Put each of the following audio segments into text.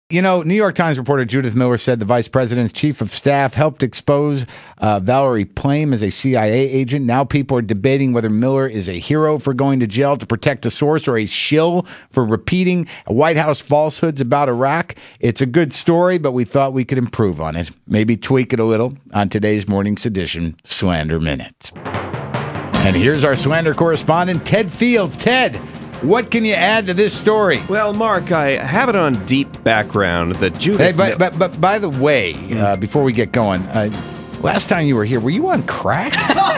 You know, New York Times reporter Judith Miller said the vice president's chief of staff helped expose Valerie Plame as a CIA agent. Now people are debating whether Miller is a hero for going to jail to protect a source or a shill for repeating White House falsehoods about Iraq. It's a good story, but we thought we could improve on it. Maybe tweak it a little on today's morning's edition, Slander Minute. And here's our slander correspondent, Ted Fields. Ted, what can you add to this story? Well, Mark, I have it on deep background that Judith... Hey, but by the way, before we get going, last time you were here, were you on crack?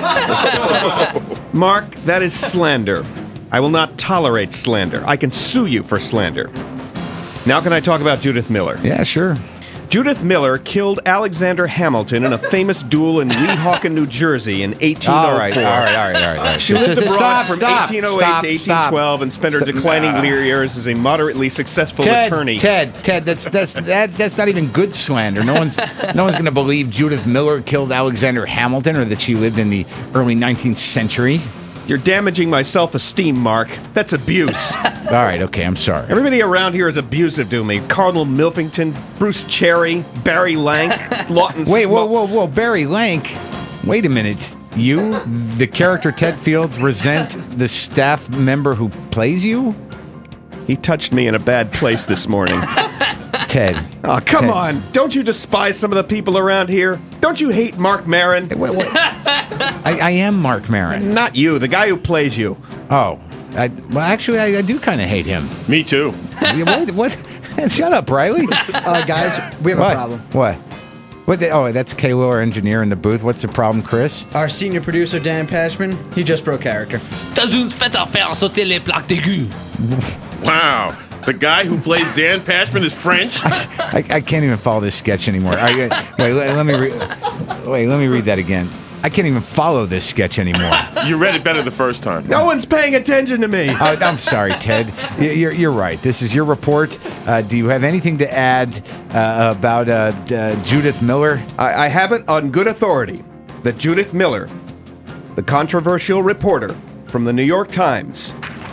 Mark, that is slander. I will not tolerate slander. I can sue you for slander. Now can I talk about Judith Miller? Yeah, sure. Judith Miller killed Alexander Hamilton in a famous duel in Weehawken, New Jersey in 1804. All right. She lived abroad from 1808 to 1812 and spent her Stop. declining years as a moderately successful attorney. Ted, that's not even good slander. No one's going to believe Judith Miller killed Alexander Hamilton or that she lived in the early 19th century. You're damaging my self-esteem, Mark. That's abuse. All right, okay, I'm sorry. Everybody around here is abusive to me. Cardinal Milfington, Bruce Cherry, Barry Lank, Lawton Wait, Smoke. whoa, Barry Lank. Wait a minute. You, the character Ted Fields, resent the staff member who plays you? He touched me in a bad place this morning. Ted. Oh, come Ted. on. Don't you despise some of the people around here? Don't you hate Mark Maron? Wait. I am Mark Maron. Not you, the guy who plays you. Oh. Actually, I do kind of hate him. Me too. What? Shut up, Riley. Guys, we have a problem. What? That's Kayla, our engineer in the booth. What's the problem, Chris? Our senior producer, Dan Pashman, he just broke character. T'as une fête à faire sauter les plaques d'aigu. Wow. The guy who plays Dan Pashman is French? I can't even follow this sketch anymore. Let me read that again. I can't even follow this sketch anymore. You read it better the first time. No one's paying attention to me. I'm sorry, Ted. You're right. This is your report. Do you have anything to add about Judith Miller? I have it on good authority that Judith Miller, the controversial reporter from the New York Times...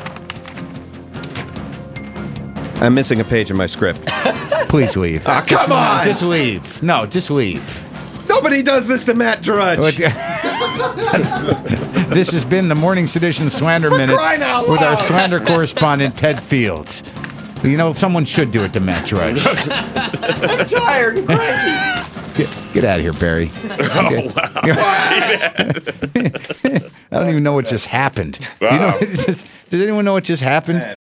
I'm missing a page in my script. Please leave. Come on! Just leave. No, just leave. Nobody does this to Matt Drudge. This has been the Morning's Edition Slander Minute crying out with our loud. slander correspondent, Ted Fields. You know, someone should do it to Matt Drudge. I'm tired and cranky. Get out of here, Barry. Oh, wow. I don't even know what just happened. Do you know, does anyone know what just happened?